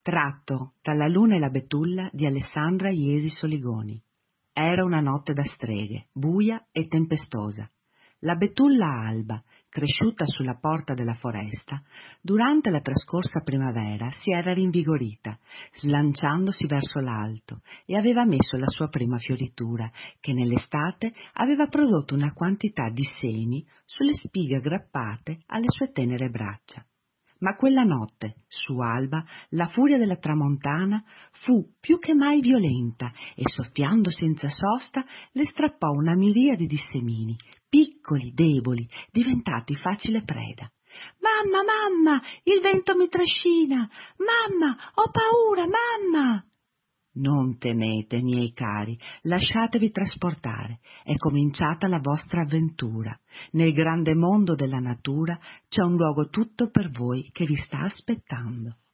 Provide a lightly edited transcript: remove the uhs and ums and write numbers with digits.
Tratto dalla Luna e la betulla di Alessandra Iesi Soligoni. Era una notte da streghe, buia e tempestosa. La betulla alba, cresciuta sulla porta della foresta, durante la trascorsa primavera si era rinvigorita, slanciandosi verso l'alto, e aveva messo la sua prima fioritura, che nell'estate aveva prodotto una quantità di semi sulle spighe aggrappate alle sue tenere braccia. Ma quella notte, su Alba, la furia della tramontana fu più che mai violenta e, soffiando senza sosta, le strappò una miriade di semini, piccoli, deboli, diventati facile preda. «Mamma, mamma, il vento mi trascina! Mamma, ho paura, mamma!» «Non temete, miei cari, lasciatevi trasportare, è cominciata la vostra avventura. Nel grande mondo della natura c'è un luogo tutto per voi che vi sta aspettando».